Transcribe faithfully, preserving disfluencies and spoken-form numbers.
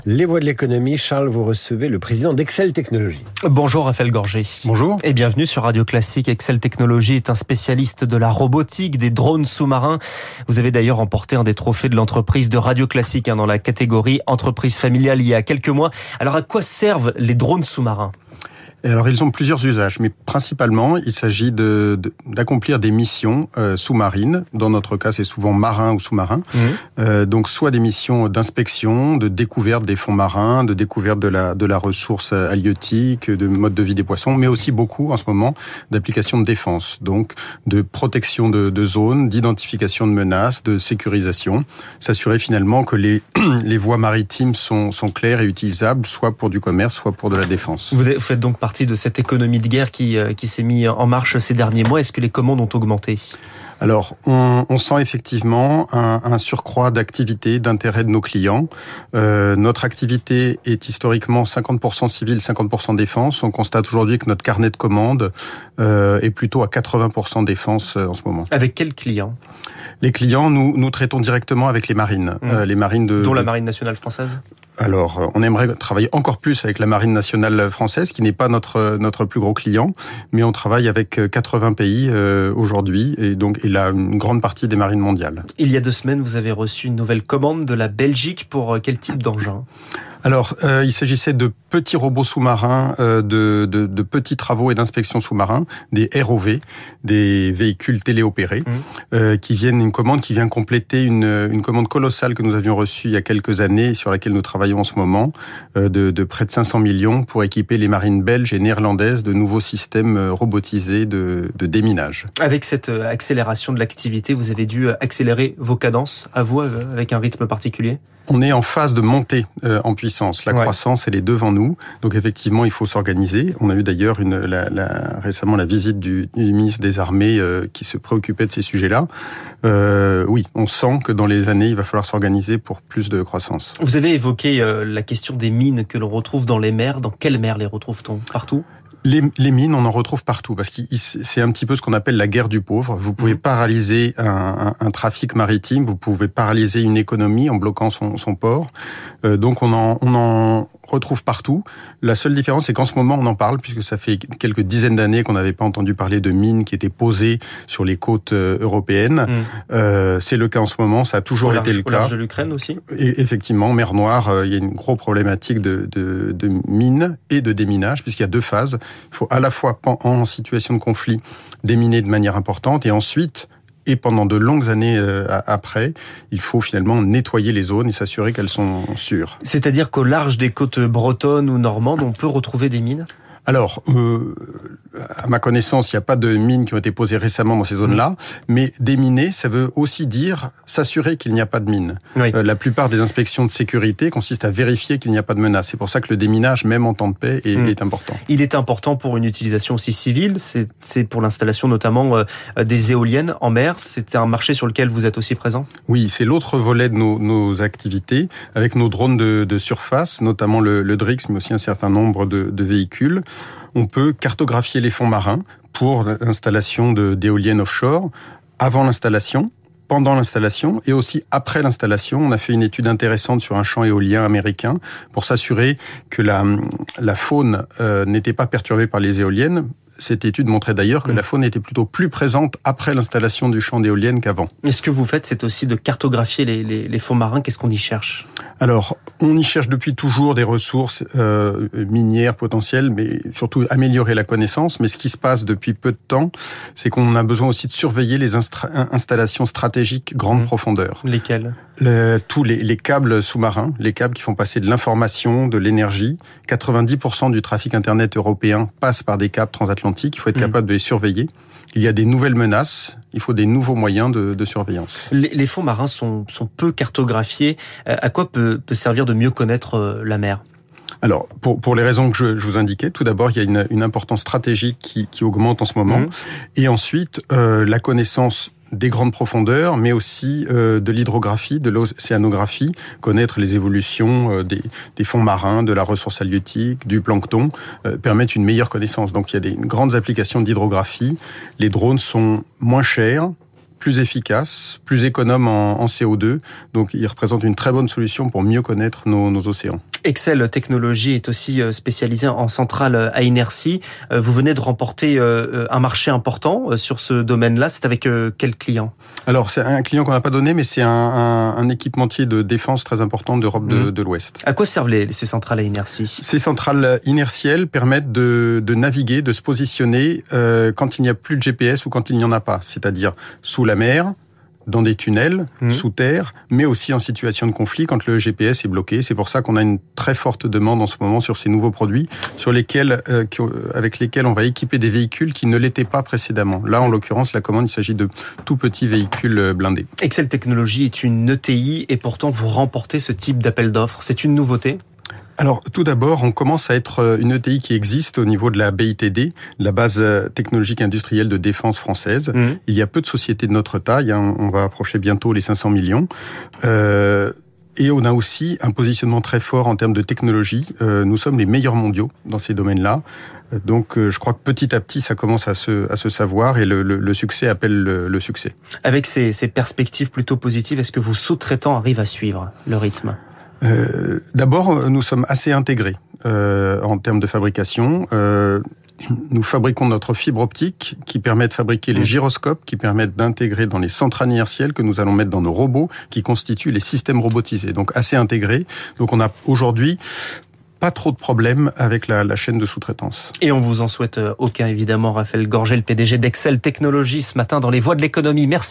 Les Voix de l'économie, Charles, vous recevez le président d'Excel Technologies. Bonjour Raphaël Gorgé. Bonjour. Et bienvenue sur Radio Classique. Excel Technologies est un spécialiste de la robotique, des drones sous-marins. Vous avez d'ailleurs remporté un des trophées de l'entreprise de Radio Classique hein, dans la catégorie entreprise familiale il y a quelques mois. Alors à quoi servent les drones sous-marins ? Alors, ils ont plusieurs usages, mais principalement, il s'agit de, de, d'accomplir des missions euh, sous-marines. Dans notre cas, c'est souvent marin ou sous-marin. Mmh. Euh, donc, soit des missions d'inspection, de découverte des fonds marins, de découverte de la, de la ressource halieutique, de mode de vie des poissons, mais aussi beaucoup, en ce moment, d'applications de défense. Donc, de protection de, de zones, d'identification de menaces, de sécurisation. S'assurer finalement que les, les voies maritimes sont, sont claires et utilisables, soit pour du commerce, soit pour de la défense. Vous faites donc partie de cette économie de guerre qui, qui s'est mise en marche ces derniers mois. Est-ce que les commandes ont augmenté ? Alors, on, on sent effectivement un, un surcroît d'activité, d'intérêt de nos clients. Euh, notre activité est historiquement cinquante pour cent civil, cinquante pour cent défense. On constate aujourd'hui que notre carnet de commandes euh, est plutôt à quatre-vingts pour cent défense euh, en ce moment. Avec quels clients ? Les clients, nous, nous traitons directement avec les marines. Mmh. Euh, les marines de... Dont la Marine nationale française ? Alors, on aimerait travailler encore plus avec la Marine nationale française, qui n'est pas notre notre plus gros client, mais on travaille avec quatre-vingts pays euh, aujourd'hui, et donc il a une grande partie des marines mondiales. Il y a deux semaines, vous avez reçu une nouvelle commande de la Belgique pour quel type d'engin ? Alors, euh, il s'agissait de petits robots sous-marins, euh, de, de, de petits travaux et d'inspection sous-marins, des R O V, des véhicules téléopérés, mmh. euh, qui viennent une commande qui vient compléter une, une commande colossale que nous avions reçue il y a quelques années, sur laquelle nous travaillons en ce moment, euh, de, de près de cinq cents millions pour équiper les marines belges et néerlandaises de nouveaux systèmes robotisés de, de déminage. Avec cette accélération de l'activité, vous avez dû accélérer vos cadences, à vous, avec un rythme particulier ? On est en phase de montée euh, en puissance. La ouais. croissance, elle est devant nous. Donc effectivement, il faut s'organiser. On a eu d'ailleurs une, la, la, récemment la visite du, du ministre des Armées euh, qui se préoccupait de ces sujets-là. Euh, oui, on sent que dans les années, il va falloir s'organiser pour plus de croissance. Vous avez évoqué euh, la question des mines que l'on retrouve dans les mers. Dans quelles mers les retrouve-t-on ? Partout ? Les, les mines, on en retrouve partout, parce que c'est un petit peu ce qu'on appelle la guerre du pauvre. Vous pouvez paralyser un, un, un trafic maritime, vous pouvez paralyser une économie en bloquant son, son port. Euh, donc on en, on en retrouve partout. La seule différence, c'est qu'en ce moment, on en parle, puisque ça fait quelques dizaines d'années qu'on n'avait pas entendu parler de mines qui étaient posées sur les côtes européennes. Mmh. Euh, c'est le cas en ce moment, ça a toujours au été large, le cas. Au large de l'Ukraine aussi ? Et effectivement, en mer Noire, euh, il y a une grosse problématique de, de, de mines et de déminage, puisqu'il y a deux phases. Il faut à la fois, en situation de conflit, déminer de manière importante, et ensuite, et pendant de longues années euh, après, il faut finalement nettoyer les zones et s'assurer qu'elles sont sûres. C'est-à-dire qu'au large des côtes bretonnes ou normandes, on peut retrouver des mines ? Alors, euh, à ma connaissance, il n'y a pas de mines qui ont été posées récemment dans ces zones-là, mais déminer, ça veut aussi dire s'assurer qu'il n'y a pas de mines. Oui. Euh, la plupart des inspections de sécurité consistent à vérifier qu'il n'y a pas de menace. C'est pour ça que le déminage, même en temps de paix, est, mmh. est important. Il est important pour une utilisation aussi civile, c'est, c'est pour l'installation notamment euh, des éoliennes en mer. C'est un marché sur lequel vous êtes aussi présent ? Oui, c'est l'autre volet de nos, nos activités, avec nos drones de, de surface, notamment le, le Drix, mais aussi un certain nombre de, de véhicules. On peut cartographier les fonds marins pour l'installation de, d'éoliennes offshore, avant l'installation, pendant l'installation et aussi après l'installation. On a fait une étude intéressante sur un champ éolien américain pour s'assurer que la, la faune euh, n'était pas perturbée par les éoliennes. Cette étude montrait d'ailleurs que mmh. la faune était plutôt plus présente après l'installation du champ d'éoliennes qu'avant. Et ce que vous faites, c'est aussi de cartographier les, les, les fonds marins. Qu'est-ce qu'on y cherche ? Alors, on y cherche depuis toujours des ressources euh, minières potentielles, mais surtout améliorer la connaissance. Mais ce qui se passe depuis peu de temps, c'est qu'on a besoin aussi de surveiller les instra- installations stratégiques grande mmh. profondeur. Lesquelles ? Le, tous les, les câbles sous-marins, les câbles qui font passer de l'information, de l'énergie. quatre-vingt-dix pour cent du trafic Internet européen passe par des câbles transatlantiques. Il faut être capable de les surveiller. Il y a des nouvelles menaces, il faut des nouveaux moyens de, de surveillance. Les, les fonds marins sont, sont peu cartographiés. À quoi peut, peut servir de mieux connaître la mer ? Alors, pour, pour les raisons que je, je vous indiquais, tout d'abord, il y a une, une importance stratégique qui, qui augmente en ce moment. Mmh. Et ensuite, euh, la connaissance des grandes profondeurs, mais aussi euh, de l'hydrographie, de l'océanographie, connaître les évolutions euh, des, des fonds marins, de la ressource halieutique, du plancton, euh, permettent une meilleure connaissance. Donc il y a des grandes applications d'hydrographie. Les drones sont moins chers, plus efficaces, plus économes en, en C O deux. Donc ils représentent une très bonne solution pour mieux connaître nos, nos océans. Excel Technologies est aussi spécialisé en centrale à inertie. Vous venez de remporter un marché important sur ce domaine-là. C'est avec quel client ? Alors, c'est un client qu'on n'a pas donné, mais c'est un, un, un équipementier de défense très important d'Europe de, mmh. de l'Ouest. À quoi servent les, ces centrales à inertie ? Ces centrales inertielles permettent de, de naviguer, de se positionner euh, quand il n'y a plus de G P S ou quand il n'y en a pas. C'est-à-dire sous la mer, dans des tunnels, mmh. sous terre, mais aussi en situation de conflit quand le G P S est bloqué. C'est pour ça qu'on a une très forte demande en ce moment sur ces nouveaux produits, sur lesquels, euh, qui, avec lesquels on va équiper des véhicules qui ne l'étaient pas précédemment. Là, en l'occurrence, la commande, il s'agit de tout petits véhicules blindés. Excel Technologies est une E T I et pourtant vous remportez ce type d'appel d'offres. C'est une nouveauté ? Alors, tout d'abord, on commence à être une E T I qui existe au niveau de la B I T D, la base technologique industrielle de défense française. Mmh. Il y a peu de sociétés de notre taille, hein, on va approcher bientôt les cinq cents millions. Euh, et on a aussi un positionnement très fort en termes de technologie. Euh, nous sommes les meilleurs mondiaux dans ces domaines-là. Donc, je crois que petit à petit, ça commence à se, à se savoir et le, le, le succès appelle le, le succès. Avec ces, ces perspectives plutôt positives, est-ce que vos sous-traitants arrivent à suivre le rythme ? Euh, d'abord, nous sommes assez intégrés euh, en termes de fabrication. Euh, nous fabriquons notre fibre optique qui permet de fabriquer les gyroscopes, qui permettent d'intégrer dans les centrales inertielles que nous allons mettre dans nos robots, qui constituent les systèmes robotisés. Donc assez intégrés. Donc on a aujourd'hui pas trop de problèmes avec la, la chaîne de sous-traitance. Et on vous en souhaite aucun, évidemment. Raphaël Gorgel, le P D G d'Excel Technologies, ce matin dans les voies de l'économie. Merci.